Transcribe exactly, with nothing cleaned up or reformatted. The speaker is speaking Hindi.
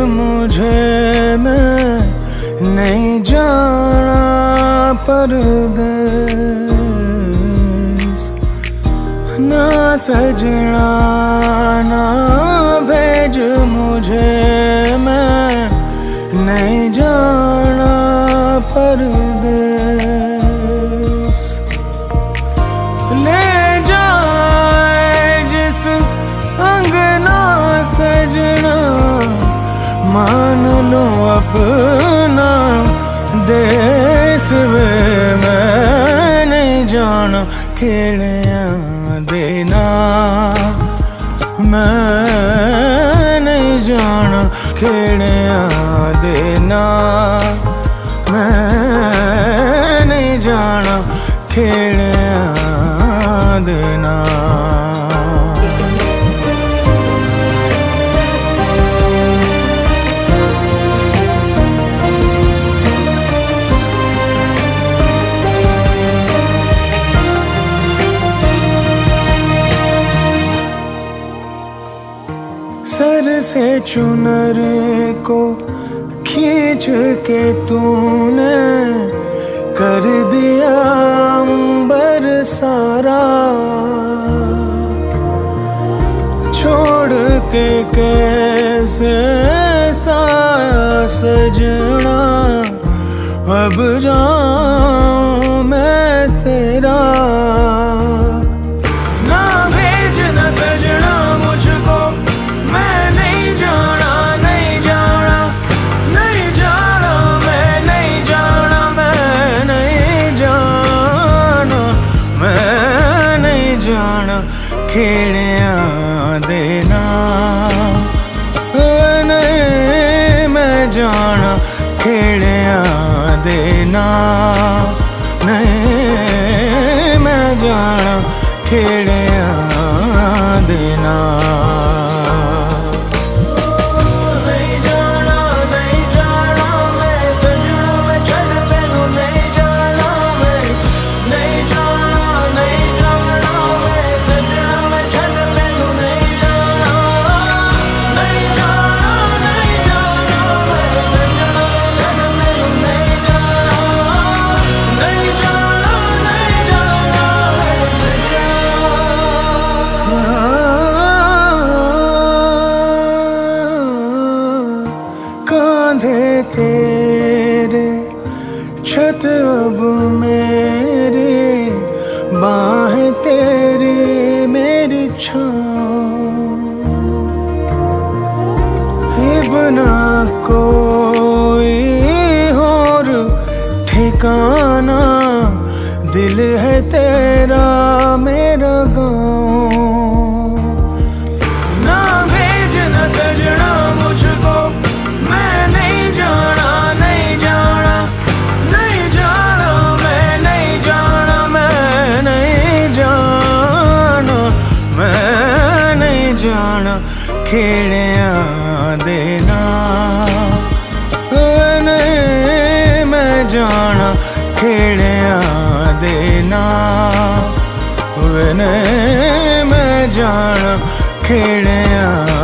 मुझे मैं नहीं जाना परदेस, ना सजना ना भेज मुझे मैं नहीं जाना परदेस। ले जाए जिस अंगना सजना, मान लो अपना देश वे मैं नहीं जाना खेलिया देना, मैं नहीं जाना खेलिया देना, मैं नहीं जाना खेलिया देना। सर से चुनर को खींच के तूने कर दिया अंबर सारा, छोड़ के कैसे साया सजना, अब जाऊं मैं तेरा। ना भेज ना सजना मुझको, मैं नहीं जाना नहीं जाना नहीं जाना, मैं नहीं जाना मैं नहीं जाना, मैं नहीं जाना खेलिया देना, नहीं मैं जाना खेलिया देना, नहीं मैं जाना खेलिया देना। कांधे तेरे छत अब मेरी, बाहें तेरी मेरी छाँव, बिना कोई और ठिकाना, दिल है तेरा मेरा गाँव। ना भेज ना सजना मुझको, मैं नहीं जाना नहीं जाना नहीं जाना, मैं नहीं जाना मैं नहीं जाना, मैं नहीं जाना खेलिया देना, नहीं मैं जाना खेलिया देना, नहीं मैं जाना खेलिया